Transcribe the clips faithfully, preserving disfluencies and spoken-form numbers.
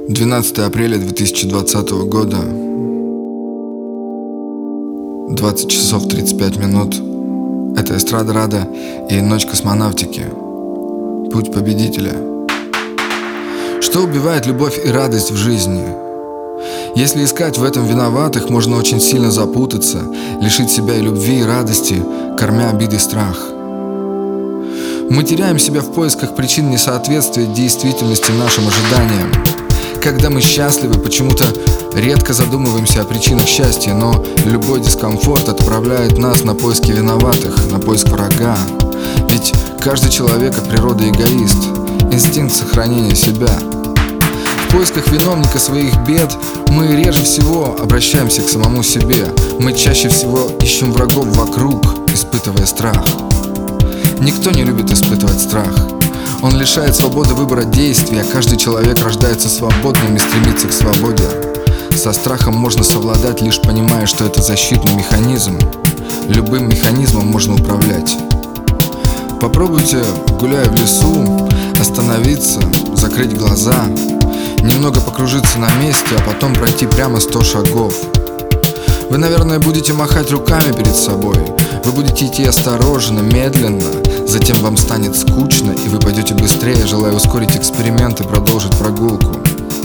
двенадцатое апреля две тысячи двадцатого года, двадцать часов тридцать пять минут. Это Эстрада Рада и Ночь космонавтики. Путь победителя. Что убивает любовь и радость в жизни? Если искать в этом виноватых, можно очень сильно запутаться, лишить себя и любви, и радости, кормя обиды и страх. Мы теряем себя в поисках причин несоответствия действительности нашим ожиданиям. Когда мы счастливы, почему-то редко задумываемся о причинах счастья, но любой дискомфорт отправляет нас на поиски виноватых, на поиск врага. Ведь каждый человек от природы эгоист, инстинкт сохранения себя. В поисках виновника своих бед мы реже всего обращаемся к самому себе. Мы чаще всего ищем врагов вокруг, испытывая страх. Никто не любит испытывать страх. Он лишает свободы выбора действий, а каждый человек рождается свободным и стремится к свободе. Со страхом можно совладать, лишь понимая, что это защитный механизм. Любым механизмом можно управлять. Попробуйте, гуляя в лесу, остановиться, закрыть глаза, немного покружиться на месте, а потом пройти прямо сто шагов. Вы, наверное, будете махать руками перед собой. Вы будете идти осторожно, медленно. Затем вам станет скучно, и вы пойдете быстрее, желая ускорить эксперимент и продолжить прогулку.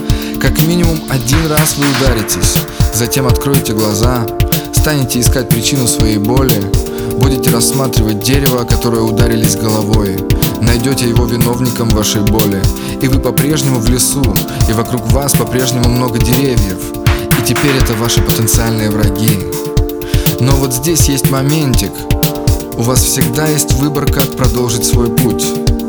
Как минимум один раз вы ударитесь, затем откроете глаза, станете искать причину своей боли, будете рассматривать дерево, о которое ударились головой, найдете его виновником вашей боли. И вы по-прежнему в лесу, и вокруг вас по-прежнему много деревьев. И теперь это ваши потенциальные враги. Но вот здесь есть моментик. У вас всегда есть выбор, как продолжить свой путь.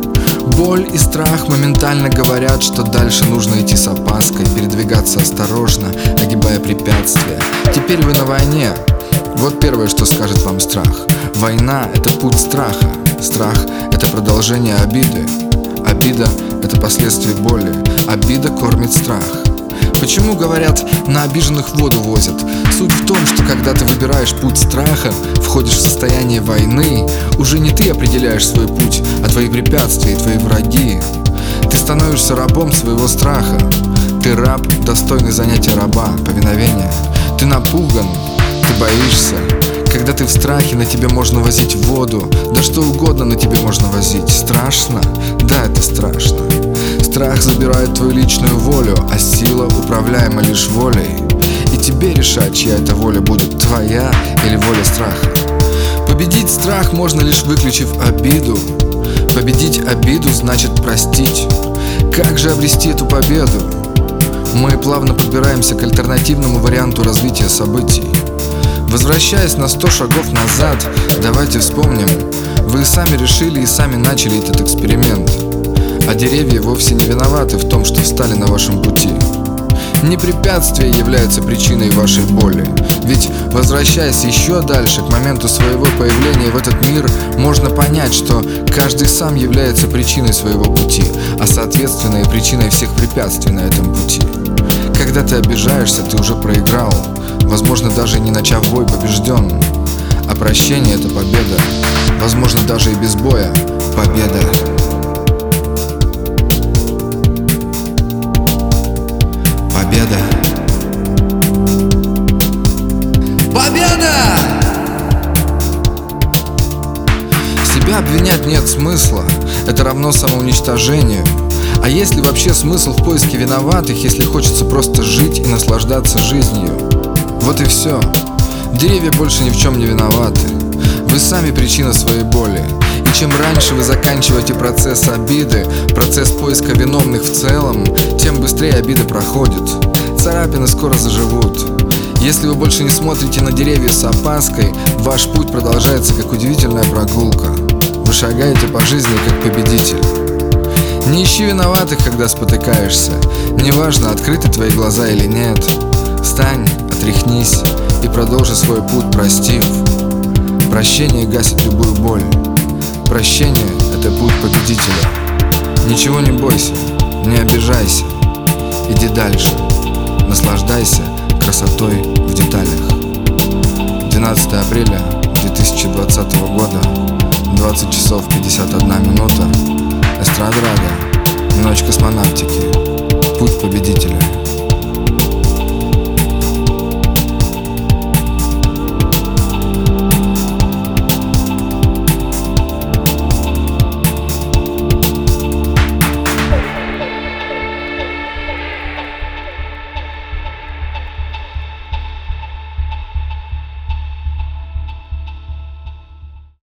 Боль и страх моментально говорят, что дальше нужно идти с опаской, передвигаться осторожно, огибая препятствия. Теперь вы на войне. Вот первое, что скажет вам страх. Война – это путь страха. Страх – это продолжение обиды. Обида – это последствия боли. Обида кормит страх. Почему, говорят, на обиженных воду возят? Суть в том, что когда ты выбираешь путь страха, входишь в состояние войны, уже не ты определяешь свой путь, а твои препятствия и твои враги. Ты становишься рабом своего страха. Ты раб, достойный занятия раба, повиновения. Ты напуган, ты боишься. Когда ты в страхе, на тебе можно возить воду, да что угодно на тебе можно возить. Страшно? Да, это страшно. Страх забирает твою личную волю, а сила управляема лишь волей. И тебе решать, чья эта воля будет, твоя или воля страха. Победить страх можно, лишь выключив обиду. Победить обиду значит простить. Как же обрести эту победу? Мы плавно подбираемся к альтернативному варианту развития событий. Возвращаясь на сто шагов назад, давайте вспомним. Вы сами решили и сами начали этот эксперимент. А деревья вовсе не виноваты в том, что встали на вашем пути. Не препятствие является причиной вашей боли. Ведь, возвращаясь еще дальше, к моменту своего появления в этот мир, можно понять, что каждый сам является причиной своего пути, а соответственно и причиной всех препятствий на этом пути. Когда ты обижаешься, ты уже проиграл. Возможно, даже не начав бой, побежден. А прощение – это победа. Возможно, даже и без боя – победа. Победа. Победа! Себя обвинять нет смысла. Это равно самоуничтожению. А есть ли вообще смысл в поиске виноватых, если хочется просто жить и наслаждаться жизнью? Вот и все. Деревья больше ни в чем не виноваты. Вы сами причина своей боли. И чем раньше вы заканчиваете процесс обиды, процесс поиска виновных в целом, тем быстрее обида проходит. Царапины скоро заживут. Если вы больше не смотрите на деревья с опаской, ваш путь продолжается как удивительная прогулка. Вы шагаете по жизни как победитель. Не ищи виноватых, когда спотыкаешься. Неважно, открыты твои глаза или нет. Встань, отряхнись и продолжи свой путь, простив. Прощение гасит любую боль. Прощение – это путь победителя. Ничего не бойся, не обижайся. Иди дальше. Наслаждайся красотой в деталях. двенадцатое апреля две тысячи двадцатого года, двадцать часов пятьдесят одна минута. Эстрада Рада. Ночь космонавтики. Путь победителя.